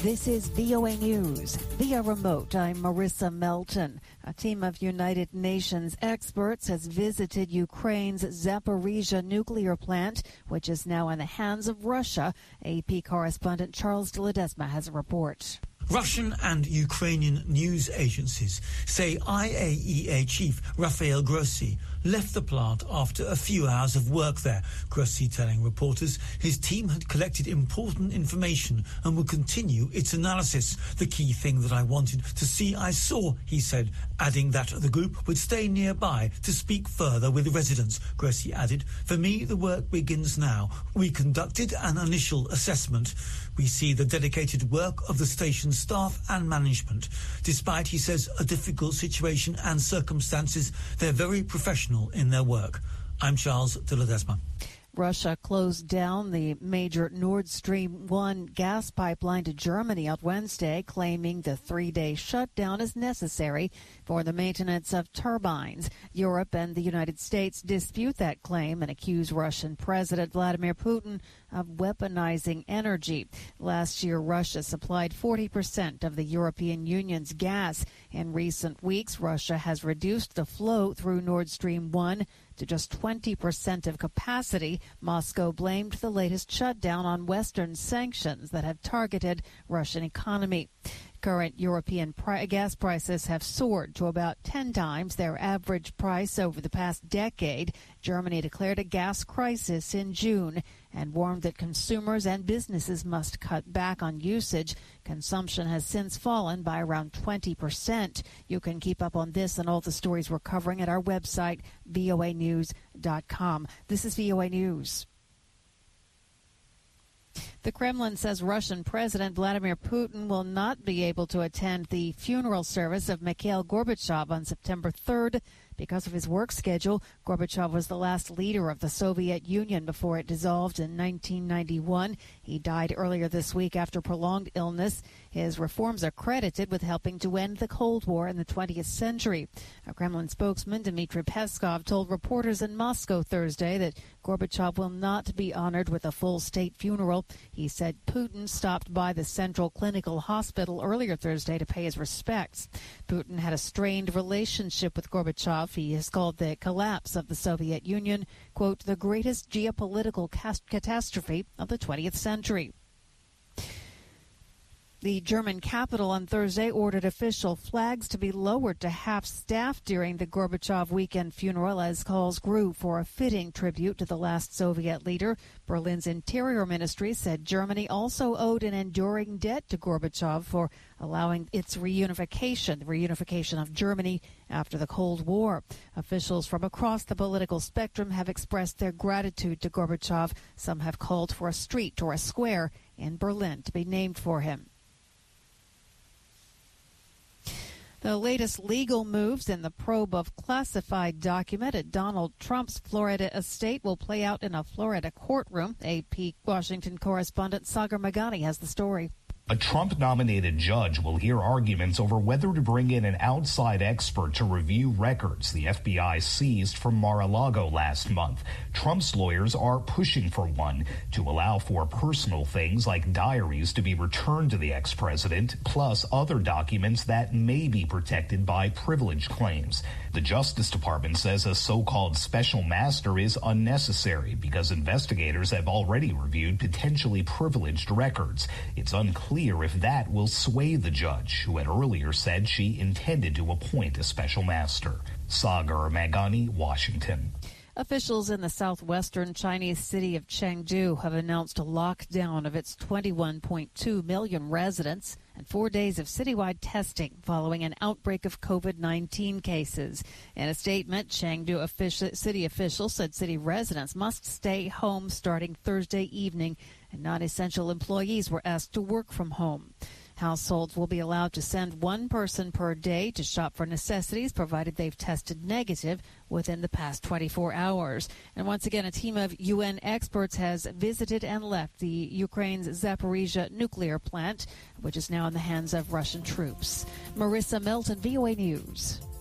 This is VOA News. Via remote, I'm Marissa Melton. A team of United Nations experts has visited Ukraine's Zaporizhzhia nuclear plant, which is now in the hands of Russia. AP correspondent Charles de Ledesma has a report. Russian and Ukrainian news agencies say IAEA chief Rafael Grossi left the plant after a few hours of work there. Grossi telling reporters his team had collected important information and would continue its analysis. The key thing that I wanted to see, I saw, he said, adding that the group would stay nearby to speak further with residents. Grossi added, "For me, the work begins now. We conducted an initial assessment. We see the dedicated work of the station's staff and management. Despite, he says, a difficult situation and circumstances, they're very professional in their work." I'm Charles de Ledesma. Russia closed down the major Nord Stream 1 gas pipeline to Germany on Wednesday, claiming the three-day shutdown is necessary for the maintenance of turbines. Europe and the United States dispute that claim and accuse Russian President Vladimir Putin of weaponizing energy. Last year, Russia supplied 40% of the European Union's gas. In recent weeks, Russia has reduced the flow through Nord Stream 1 to just 20% of capacity. Moscow blamed the latest shutdown on Western sanctions that have targeted Russian economy. Current European gas prices have soared to about 10 times their average price over the past decade. Germany declared a gas crisis in June and warned that consumers and businesses must cut back on usage. Consumption has since fallen by around 20%. You can keep up on this and all the stories we're covering at our website, voanews.com. This is VOA News. The Kremlin says Russian President Vladimir Putin will not be able to attend the funeral service of Mikhail Gorbachev on September 3rd because of his work schedule. Gorbachev was the last leader of the Soviet Union before it dissolved in 1991. He died earlier this week after prolonged illness. His reforms are credited with helping to end the Cold War in the 20th century. A Kremlin spokesman, Dmitry Peskov, told reporters in Moscow Thursday that Gorbachev will not be honored with a full state funeral. He said Putin stopped by the Central Clinical Hospital earlier Thursday to pay his respects. Putin had a strained relationship with Gorbachev. He has called the collapse of the Soviet Union, quote, the greatest geopolitical catastrophe of the 20th century. The German capital on Thursday ordered official flags to be lowered to half-staff during the Gorbachev weekend funeral as calls grew for a fitting tribute to the last Soviet leader. Berlin's Interior Ministry said Germany also owed an enduring debt to Gorbachev for allowing its reunification, the reunification of Germany after the Cold War. Officials from across the political spectrum have expressed their gratitude to Gorbachev. Some have called for a street or a square in Berlin to be named for him. The latest legal moves in the probe of classified document at Donald Trump's Florida estate will play out in a Florida courtroom. AP Washington correspondent Sagar Meghani has the story. A Trump-nominated judge will hear arguments over whether to bring in an outside expert to review records the FBI seized from Mar-a-Lago last month. Trump's lawyers are pushing for one to allow for personal things like diaries to be returned to the ex-president, plus other documents that may be protected by privilege claims. The Justice Department says a so-called special master is unnecessary because investigators have already reviewed potentially privileged records. It's unclear if that will sway the judge, who had earlier said she intended to appoint a special master. Sagar Meghani, Washington. Officials in the southwestern Chinese city of Chengdu have announced a lockdown of its 21.2 million residents and 4 days of citywide testing following an outbreak of COVID-19 cases. In a statement, Chengdu city officials said city residents must stay home starting Thursday evening, and non-essential employees were asked to work from home. Households will be allowed to send one person per day to shop for necessities, provided they've tested negative within the past 24 hours. And once again, a team of UN experts has visited and left the Ukraine's Zaporizhzhia nuclear plant, which is now in the hands of Russian troops. Marissa Melton, VOA News.